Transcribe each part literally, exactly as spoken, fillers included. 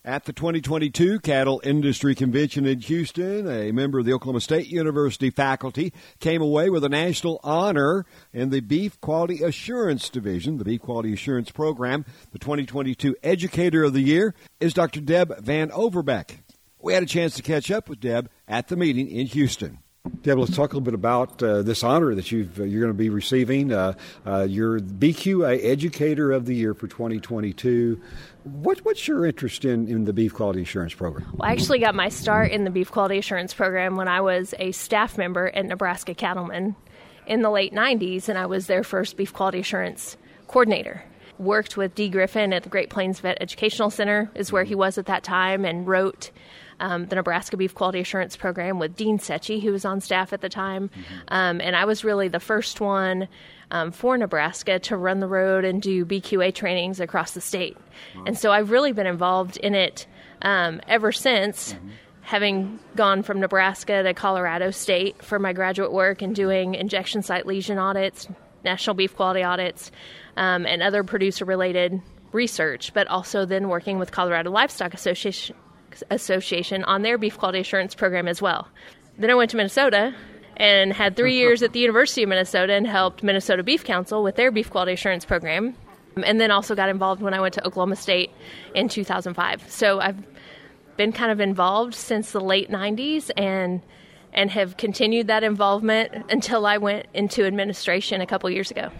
At the twenty twenty-two Cattle Industry Convention in Houston, a member of the Oklahoma State University faculty came away with a national honor in the Beef Quality Assurance Division, the Beef Quality Assurance Program. The twenty twenty-two Educator of the Year is Doctor Deb Van Overbeck. We had a chance to catch up with Deb at the meeting in Houston. Deb, let's talk a little bit about uh, this honor that you've, uh, you're going to be receiving. Uh, uh, you're B Q A Educator of the Year for twenty twenty-two. What, what's your interest in, in the Beef Quality Assurance Program? Well, I actually got my start in the Beef Quality Assurance Program when I was a staff member at Nebraska Cattlemen in the late nineties, and I was their first Beef Quality Assurance Coordinator. Worked with Dee Griffin at the Great Plains Vet Educational Center, is where he was at that time, and wrote Um, the Nebraska Beef Quality Assurance Program with Dean Secchi, who was on staff at the time. Mm-hmm. Um, and I was really the first one um, for Nebraska to run the road and do B Q A trainings across the state. Wow. And so I've really been involved in it um, ever since, mm-hmm. having gone from Nebraska to Colorado State for my graduate work and doing injection site lesion audits, national beef quality audits, um, and other producer-related research, but also then working with Colorado Livestock Association Association on their beef quality assurance program as well. Then I went to Minnesota and had three years at the University of Minnesota and helped Minnesota Beef Council with their beef quality assurance program, and then also got involved when I went to Oklahoma State in two thousand five. So I've been kind of involved since the late nineties and and have continued that involvement until I went into administration a couple years ago.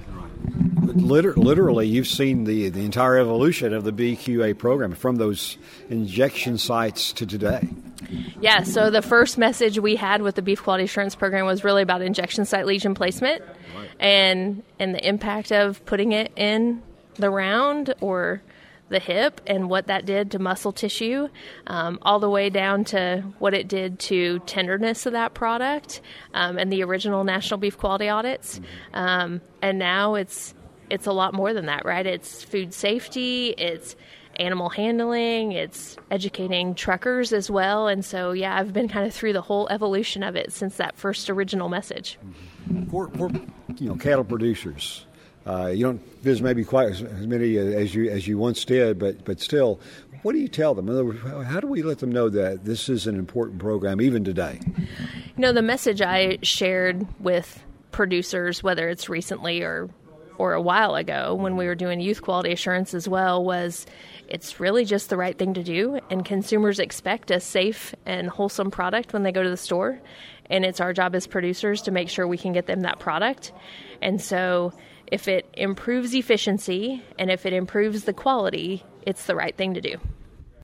Liter- literally, you've seen the, the entire evolution of the B Q A program from those injection sites to today. Yeah, so the first message we had with the Beef Quality Assurance Program was really about injection site lesion placement, right. and and the impact of putting it in the round or the hip and what that did to muscle tissue, um, all the way down to what it did to tenderness of that product, um, and the original National Beef Quality Audits. Mm-hmm. Um, and now it's It's a lot more than that, right? It's food safety, it's animal handling, it's educating truckers as well. And so, yeah, I've been kind of through the whole evolution of it since that first original message. For, for you know, cattle producers, uh, you don't visit maybe quite as, as many as you as you once did, but but still, what do you tell them? In other words, how do we let them know that this is an important program even today? You know, the message I shared with producers, whether it's recently or or a while ago when we were doing youth quality assurance as well, was it's really just the right thing to do, and consumers expect a safe and wholesome product when they go to the store, and it's our job as producers to make sure we can get them that product. And so if it improves efficiency and if it improves the quality, it's the right thing to do.